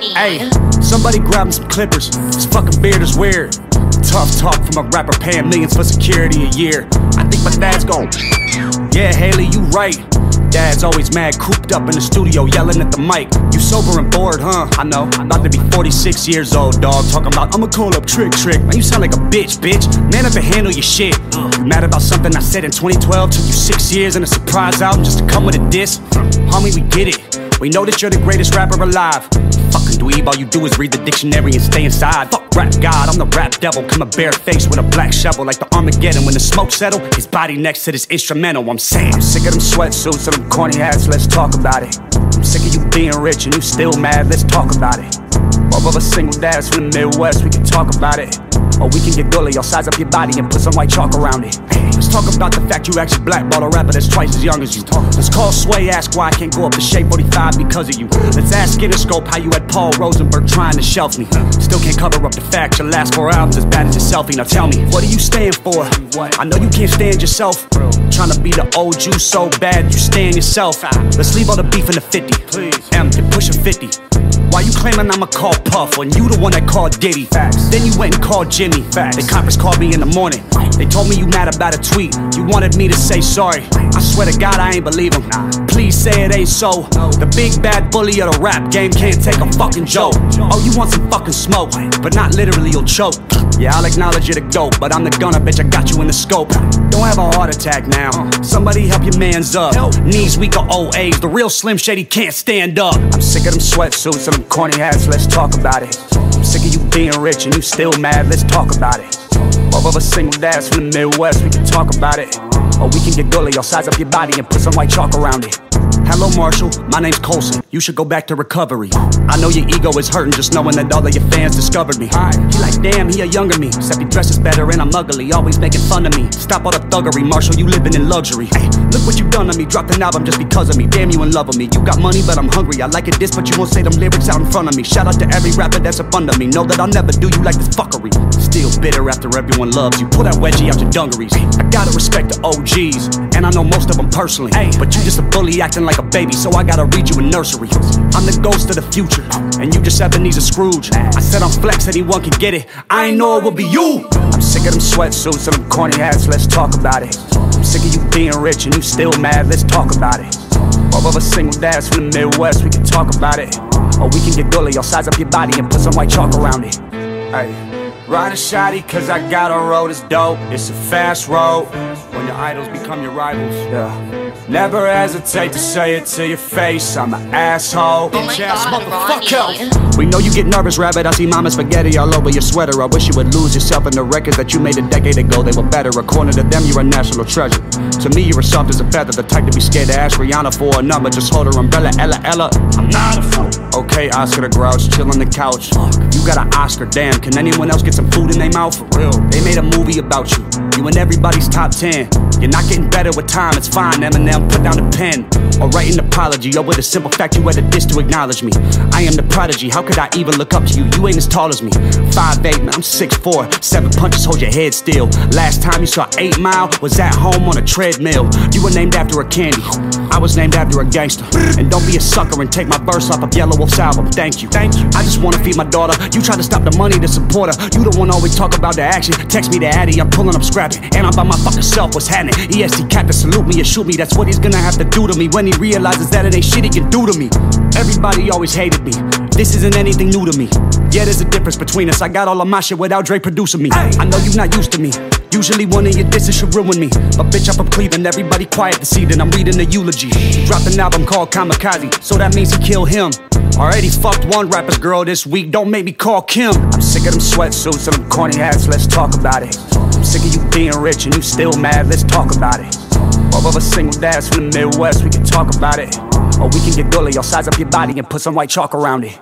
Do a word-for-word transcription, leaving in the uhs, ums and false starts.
Hey, somebody grab him some clippers. This fucking beard is weird. Tough talk from a rapper paying millions for security a year. I think my dad's gone. Yeah, Haley, you right. Dad's always mad, cooped up in the studio, yelling at the mic. You sober and bored, huh? I know. I'm about to be forty-six years old, dog. Talking about, I'ma call up Trick Trick. Man, you sound like a bitch, bitch. Man up and handle your shit. You mad about something I said in twenty twelve? Took you six years and a surprise album just to come with a diss? Homie, we get it. We know that you're the greatest rapper alive. Fucking dweeb, all you do is read the dictionary and stay inside. Fuck rap god, I'm the rap devil. Coming barefaced with a black shovel like the Armageddon. When the smoke settle, his body next to this instrumental. I'm saying, I'm sick of them sweatsuits and them corny hats, let's talk about it. I'm sick of you being rich and you still mad, let's talk about it. Both of us single dads from the Midwest, we can talk about it. Or we can get gully, I'll size up your body and put some white chalk around it. Let's talk about the fact you actually blackball a rapper that's twice as young as you. Let's call Sway, ask why I can't go up to Shape forty-five because of you. Let's ask Interscope how you had Paul Rosenberg trying to shelf me. Still can't cover up the fact your last four albums as bad as your selfie. Now tell me, what are you staying for? I know you can't stand yourself. Trying to be the old you so bad you stand yourself. Let's leave all the beef in the fifty. M, then push a fifty. Why you claiming I'ma call Puff when you the one that called Diddy? Facts. Then you went and called Jimmy. Facts. They conference called me in the morning. They told me you mad about a tweet. You wanted me to say sorry. I swear to God I ain't believe them. Please say it ain't so. The big bad bully of the rap game can't take a fucking joke. Oh, you want some fucking smoke, but not literally, you'll choke. Yeah, I'll acknowledge you're the GOAT, but I'm the gunner, bitch, I got you in the scope. Don't have a heart attack now. Somebody help your mans up. Knees weak or old age, the real Slim Shady can't stand up. I'm sick of them sweatsuits and them corny hats, let's talk about it. I'm sick of you being rich and you still mad, let's talk about it. Both of us single dads from the Midwest, we can talk about it. Or we can get gully, I'll size up your body and put some white chalk around it. Hello Marshall, my name's Colson. You should go back to recovery. I know your ego is hurting just knowing that all of your fans discovered me. He like, damn, he a younger me. Except he dresses better and I'm ugly, always making fun of me. Stop all the thuggery, Marshall, you living in luxury. Hey, look what you done to me, dropped an album just because of me. Damn, you in love with me. You got money, but I'm hungry. I like it this, but you won't say them lyrics out in front of me. Shout out to every rapper that's up under me. Know that I'll never do you like this fuckery. Still bitter after everyone loves you. Pull that wedgie out your dungarees. I gotta respect the O Gs, and I know most of them personally. Hey, but you just a bully acting like a baby, so I gotta read you a nursery. I'm the ghost of the future, and you just Ebenezer Scrooge. I said I'm flex, anyone can get it. I ain't know it would be you. I'm sick of them sweatsuits and them corny hats, let's talk about it. I'm sick of you being rich and you still mad, let's talk about it. Both of us single dads from the Midwest, we can talk about it. Or we can get gully, I'll size up your body and put some white chalk around it. Hey, ride a shotty cause I got a road is dope. It's a fast road when your idols become your rivals. Yeah. Never hesitate to say it to your face, I'm an asshole. Oh my God, motherfucker. We know you get nervous, rabbit. I see mama spaghetti all over your sweater. I wish you would lose yourself in the records that you made a decade ago. They were better. According to them, you're a national treasure. To me, you're as soft as a feather. The type to be scared to ask Rihanna for a number. Just hold her umbrella, Ella, Ella. I'm not a fool. Okay, Oscar the Grouch, chill on the couch. You got an Oscar, damn. Can anyone else get some food in their mouth? For real. They made a movie about you. You in everybody's top ten. You're not getting better with time, it's fine. Eminem, put down the pen. Or write an apology, or with a simple fact you had a diss to acknowledge me. I am the prodigy, how could I even look up to you? You ain't as tall as me. five eight, man, I'm six four. Seven punches, hold your head still. Last time you saw eight mile was at home on a treadmill. You were named after a candy, I was named after a gangster. And don't be a sucker and take my verse off of Yellow Wolf's album. Thank you, thank you. I just wanna feed my daughter. You try to stop the money to support her. You the one always talk about the action. Text me the addy, I'm pulling up scrapping. And I'm by my fucking self, what's happening? E S T cat to salute me and shoot me. That's what he's gonna have to do to me when he realizes that it ain't shit he can do to me. Everybody always hated me. This isn't anything new to me. Yeah, there's a difference between us. I got all of my shit without Dre producing me. I know you're not used to me. Usually one of your disses should ruin me. But bitch, I'm from Cleveland, everybody quiet this evening. I'm reading the eulogy. He dropped an album called Kamikaze, so that means he killed him. Already fucked one rapper's girl this week, don't make me call Kim. I'm sick of them sweatsuits and them corny hats, let's talk about it. I'm sick of you being rich and you still mad, let's talk about it. Both of us single dads from the Midwest, we can talk about it. Or we can get gully, I'll size up your body and put some white chalk around it.